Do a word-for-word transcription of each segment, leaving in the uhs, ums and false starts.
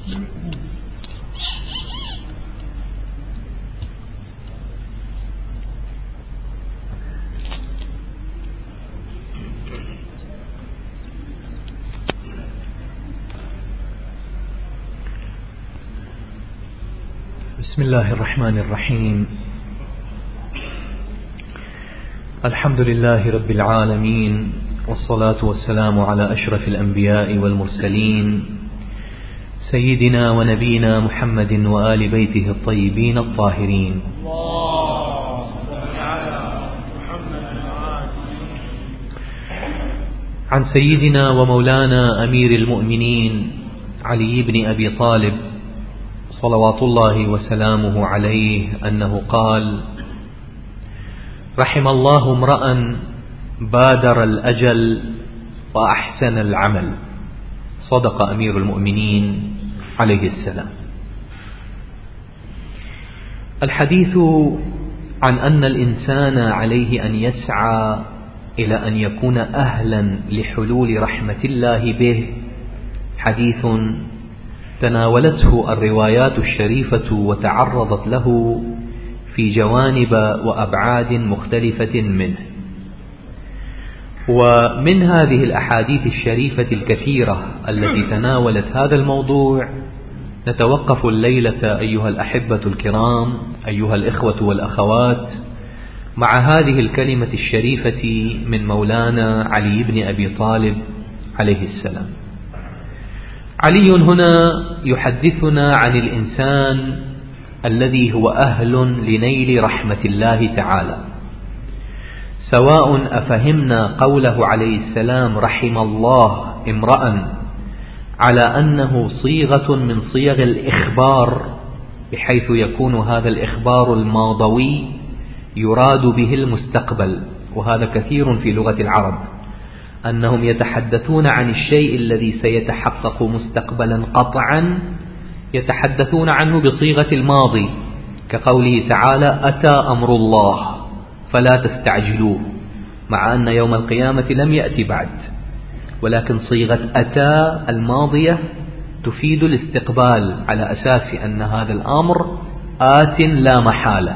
بسم الله الرحمن الرحيم. الحمد لله رب العالمين، والصلاة والسلام على أشرف الأنبياء والمرسلين سيدنا ونبينا محمد وآل بيته الطيبين الطاهرين. عن سيدنا ومولانا أمير المؤمنين علي بن أبي طالب صلوات الله وسلامه عليه أنه قال: رحم الله امرأ بادر الأجل وأحسن العمل. صدق أمير المؤمنين عليه السلام. الحديث عن أن الإنسان عليه أن يسعى إلى أن يكون أهلا لحلول رحمة الله به حديث تناولته الروايات الشريفة وتعرضت له في جوانب وأبعاد مختلفة منه. ومن هذه الأحاديث الشريفة الكثيرة التي تناولت هذا الموضوع نتوقف الليلة أيها الأحبة الكرام، أيها الإخوة والأخوات، مع هذه الكلمة الشريفة من مولانا علي بن أبي طالب عليه السلام. علي هنا يحدثنا عن الإنسان الذي هو أهل لنيل رحمة الله تعالى، سواء أفهمنا قوله عليه السلام رحم الله امرأ على أنه صيغة من صيغ الإخبار، بحيث يكون هذا الإخبار الماضوي يراد به المستقبل، وهذا كثير في لغة العرب أنهم يتحدثون عن الشيء الذي سيتحقق مستقبلا قطعا يتحدثون عنه بصيغة الماضي، كقوله تعالى أتى أمر الله فلا تستعجلوه، مع أن يوم القيامة لم يأتي بعد، ولكن صيغة أتى الماضية تفيد الاستقبال على أساس أن هذا الأمر آت لا محالة.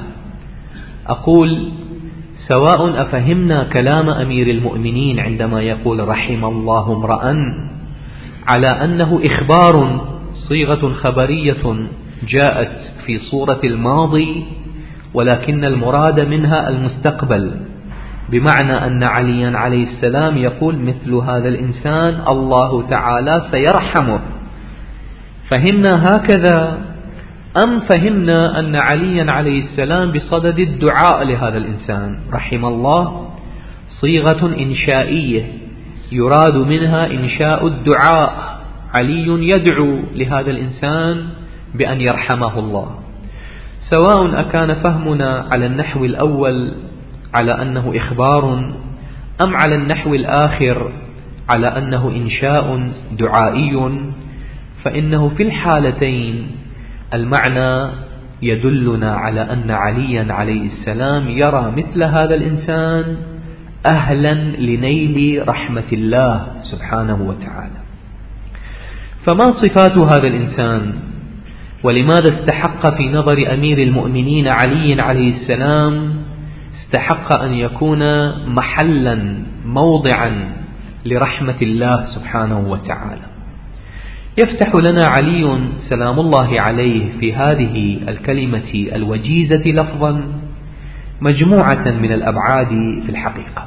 أقول سواء أفهمنا كلام أمير المؤمنين عندما يقول رحم الله امرأ على أنه إخبار، صيغة خبرية جاءت في صورة الماضي، ولكن المراد منها المستقبل، بمعنى أن عليا عليه السلام يقول مثل هذا الإنسان الله تعالى سيرحمه. فهمنا هكذا أم فهمنا أن عليا عليه السلام بصدد الدعاء لهذا الإنسان؟ رحم الله صيغة إنشائية يراد منها إنشاء الدعاء، علي يدعو لهذا الإنسان بأن يرحمه الله. سواء أكان فهمنا على النحو الأول على أنه إخبار، أم على النحو الآخر على أنه إنشاء دعائي، فإنه في الحالتين المعنى يدلنا على أن عليا عليه السلام يرى مثل هذا الإنسان أهلا لنيل رحمة الله سبحانه وتعالى. فما صفات هذا الإنسان؟ ولماذا استحق في نظر أمير المؤمنين علي عليه السلام استحق أن يكون محلا موضعا لرحمة الله سبحانه وتعالى؟ يفتح لنا علي سلام الله عليه في هذه الكلمة الوجيزة لفظا مجموعة من الأبعاد في الحقيقة.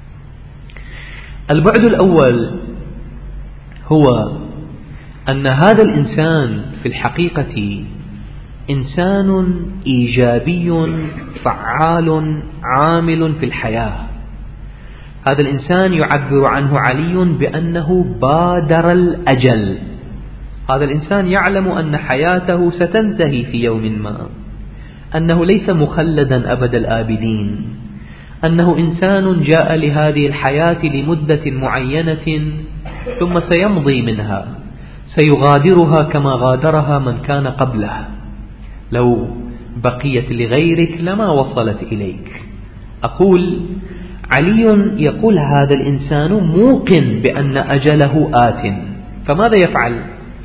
البعد الأول هو أن هذا الإنسان في الحقيقة إنسان إيجابي فعال عامل في الحياة. هذا الإنسان يعبر عنه علي بأنه بادر الأجل. هذا الإنسان يعلم أن حياته ستنتهي في يوم ما، أنه ليس مخلدا أبد الآبدين، أنه إنسان جاء لهذه الحياة لمدة معينة ثم سيمضي منها، سيغادرها كما غادرها من كان قبله، لو بقيت لغيرك لما وصلت إليك. أقول علي يقول هذا الإنسان موقن بأن أجله آت، فماذا يفعل؟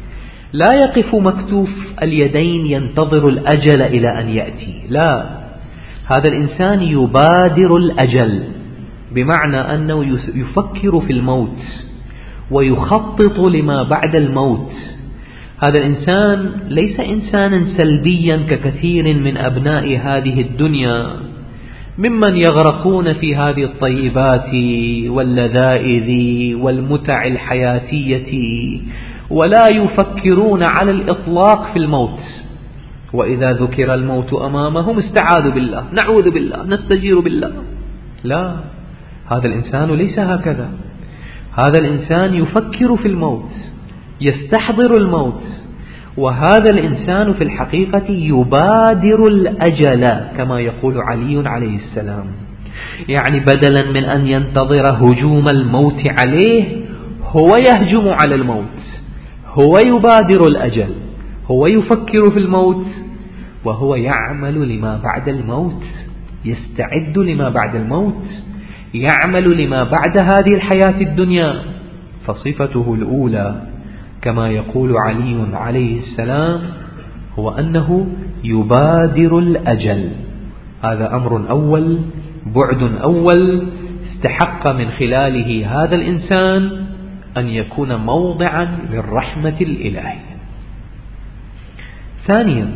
لا يقف مكتوف اليدين ينتظر الأجل إلى أن يأتي، لا، هذا الإنسان يبادر الأجل، بمعنى أنه يفكر في الموت ويخطط لما بعد الموت. هذا الإنسان ليس إنسانا سلبيا ككثير من أبناء هذه الدنيا ممن يغرقون في هذه الطيبات واللذائذ والمتع الحياتية ولا يفكرون على الإطلاق في الموت، وإذا ذكر الموت أمامهم استعاذوا بالله، نعوذ بالله، نستجير بالله. لا، هذا الإنسان ليس هكذا. هذا الإنسان يفكر في الموت، يستحضر الموت، وهذا الإنسان في الحقيقة يبادر الأجل كما يقول علي عليه السلام. يعني بدلا من أن ينتظر هجوم الموت عليه، هو يهجم على الموت، هو يبادر الأجل، هو يفكر في الموت، وهو يعمل لما بعد الموت، يستعد لما بعد الموت، يعمل لما بعد هذه الحياة الدنيا. فصفته الأولى كما يقول علي عليه السلام هو أنه يبادر الأجل. هذا أمر أول، بعد أول استحق من خلاله هذا الإنسان أن يكون موضعا للرحمة الإلهية. ثانيا،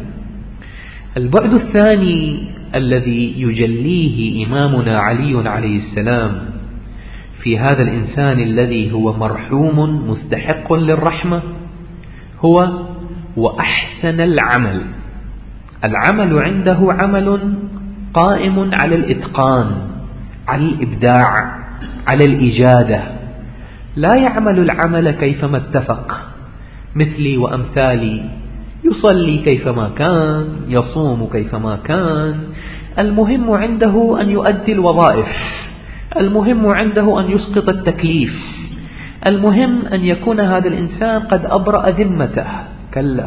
البعد الثاني الذي يجليه إمامنا علي عليه السلام في هذا الإنسان الذي هو مرحوم مستحق للرحمة هو وأحسن العمل. العمل عنده عمل قائم على الإتقان، على الإبداع، على الإجادة، لا يعمل العمل كيفما اتفق، مثلي وأمثالي، يصلي كيفما كان، يصوم كيفما كان، المهم عنده أن يؤدي الوظائف، المهم عنده أن يسقط التكليف، المهم أن يكون هذا الإنسان قد أبرأ ذمته. كلا،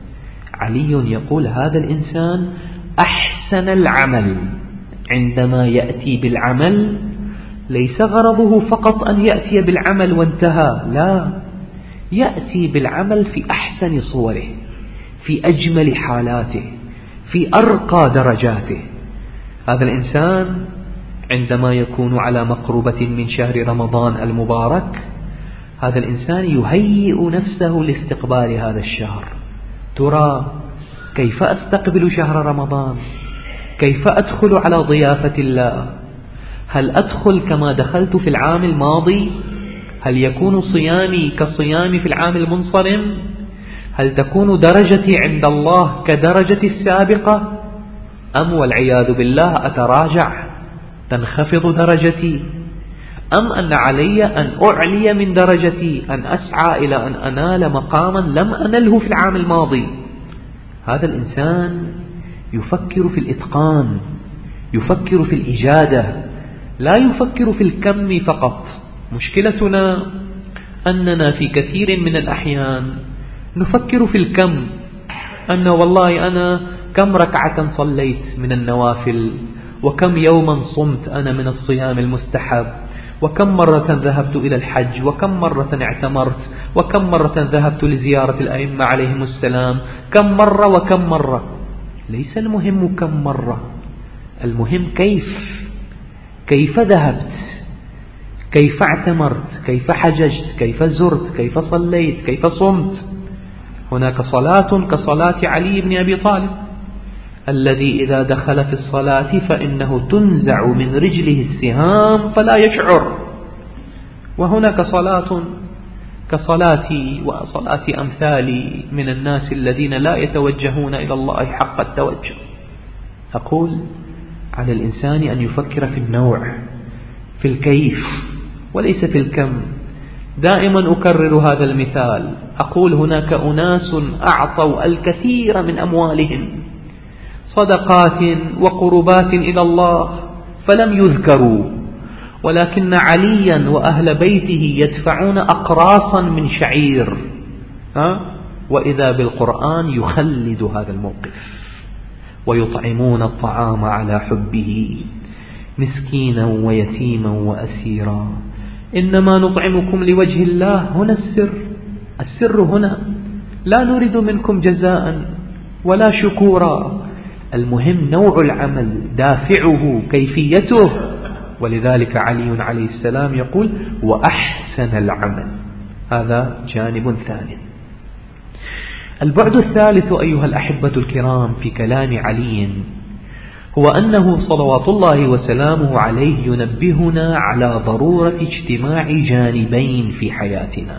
علي يقول هذا الإنسان أحسن العمل. عندما يأتي بالعمل ليس غرضه فقط أن يأتي بالعمل وانتهى، لا، يأتي بالعمل في أحسن صوره، في أجمل حالاته، في أرقى درجاته. هذا الإنسان عندما يكون على مقربة من شهر رمضان المبارك، هذا الإنسان يهيئ نفسه لاستقبال هذا الشهر. ترى كيف أستقبل شهر رمضان؟ كيف أدخل على ضيافة الله؟ هل أدخل كما دخلت في العام الماضي؟ هل يكون صيامي كصيامي في العام المنصرم؟ هل تكون درجتي عند الله كدرجتي السابقة؟ أم والعياذ بالله أتراجع، تنخفض درجتي؟ أم أن علي أن أعلي من درجتي، أن أسعى إلى أن أنال مقاما لم أنله في العام الماضي؟ هذا الإنسان يفكر في الإتقان، يفكر في الإجادة، لا يفكر في الكم فقط. مشكلتنا أننا في كثير من الأحيان نفكر في الكم، أن والله أنا كم ركعة صليت من النوافل، وكم يوما صمت أنا من الصيام المستحب، وكم مرة ذهبت إلى الحج، وكم مرة اعتمرت، وكم مرة ذهبت لزيارة الأئمة عليهم السلام، كم مرة وكم مرة. ليس المهم كم مرة، المهم كيف كيف ذهبت، كيف اعتمرت، كيف حججت، كيف زرت، كيف صليت، كيف صمت. هناك صلاة كصلاة علي بن أبي طالب الذي إذا دخل في الصلاة فإنه تنزع من رجله السهام فلا يشعر. وهناك صلاة كصلاتي وصلاة أمثالي من الناس الذين لا يتوجهون إلى الله حق التوجه. أقول على الإنسان أن يفكر في النوع، في الكيف، وليس في الكم. دائما أكرر هذا المثال، أقول هناك أناس أعطوا الكثير من أموالهم صدقات وقربات إلى الله فلم يذكروا، ولكن عليا وأهل بيته يدفعون أقراصا من شعير، ها؟ وإذا بالقرآن يخلد هذا الموقف، ويطعمون الطعام على حبه مسكينا ويتيما وأسيرا، إنما نطعمكم لوجه الله. هنا السر، السر هنا لا نريد منكم جزاء ولا شكورا، المهم نوع العمل، دافعه، كيفيته. ولذلك علي عليه السلام يقول وأحسن العمل. هذا جانب ثاني. البعد الثالث أيها الأحبة الكرام في كلام علي هو أنه صلوات الله وسلامه عليه ينبهنا على ضرورة اجتماع جانبين في حياتنا.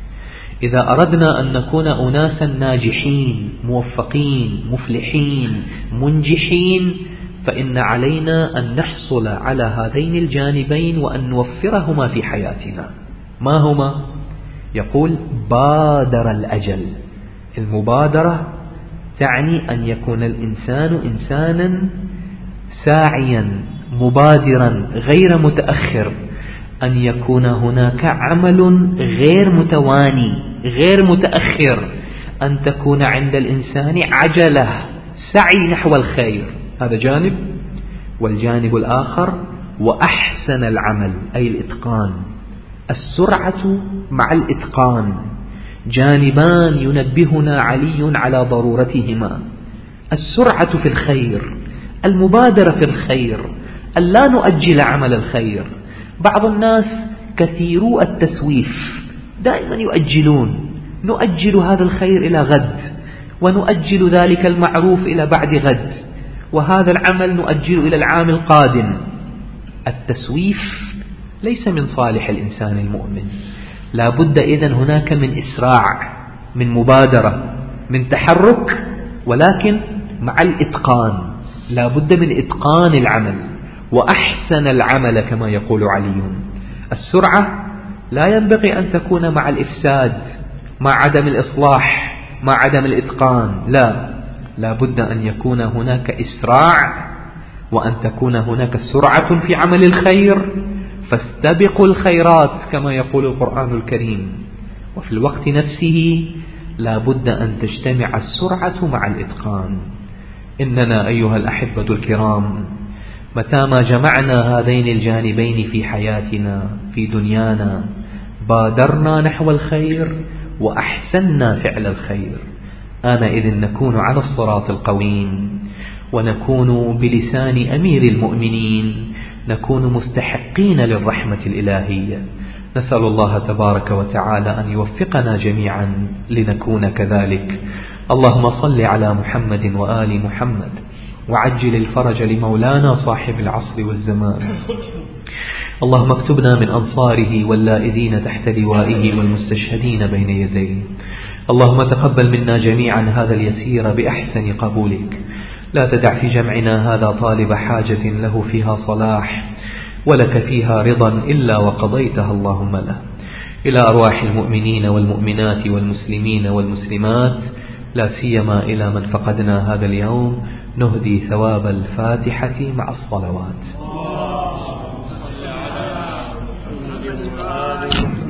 إذا أردنا أن نكون أناسا ناجحين موفقين مفلحين منجحين، فإن علينا أن نحصل على هذين الجانبين وأن نوفرهما في حياتنا. ما هما؟ يقول بادر الأجل. المبادرة تعني أن يكون الإنسان إنسانا ساعيا مبادرا غير متأخر، أن يكون هناك عمل غير متواني غير متأخر، أن تكون عند الإنسان عجلة سعي نحو الخير. هذا جانب. والجانب الآخر وأحسن العمل أي الإتقان، السرعة مع الإتقان، جانبان ينبهنا علي على ضرورتهما. السرعة في الخير، المبادرة في الخير، أن لا نؤجل عمل الخير. بعض الناس كثيرو التسويف، دائما يؤجلون، نؤجل هذا الخير إلى غد، ونؤجل ذلك المعروف إلى بعد غد، وهذا العمل نؤجل إلى العام القادم. التسويف ليس من صالح الإنسان المؤمن. لا بد إذن هناك من إسراع، من مبادرة، من تحرك، ولكن مع الإتقان. لا بد من إتقان العمل وأحسن العمل كما يقول علي. السرعة لا ينبغي أن تكون مع الإفساد، مع عدم الإصلاح، مع عدم الإتقان. لا، لا بد أن يكون هناك إسراع، وأن تكون هناك سرعة في عمل الخير، فاستبقوا الخيرات كما يقول القرآن الكريم. وفي الوقت نفسه لا بد أن تجتمع السرعة مع الإتقان. إننا أيها الأحبة الكرام متى ما جمعنا هذين الجانبين في حياتنا في دنيانا بادرنا نحو الخير وأحسننا فعل الخير، آنئذ نكون على الصراط القويم، ونكون بلسان أمير المؤمنين، نكون مستحقين للرحمة الإلهية. نسأل الله تبارك وتعالى أن يوفقنا جميعا لنكون كذلك. اللهم صل على محمد وآل محمد، وعجل الفرج لمولانا صاحب العصر والزمان. اللهم اكتبنا من أنصاره واللائذين تحت لوائه والمستشهدين بين يديه. اللهم تقبل منا جميعا هذا اليسير بأحسن قبولك. لا تدع في جمعنا هذا طالب حاجة له فيها صلاح ولك فيها رضا إلا وقضيتها اللهم له. إلى أرواح المؤمنين والمؤمنات والمسلمين والمسلمات، لا سيما إلى من فقدنا هذا اليوم، نهدي ثواب الفاتحة مع الصلوات.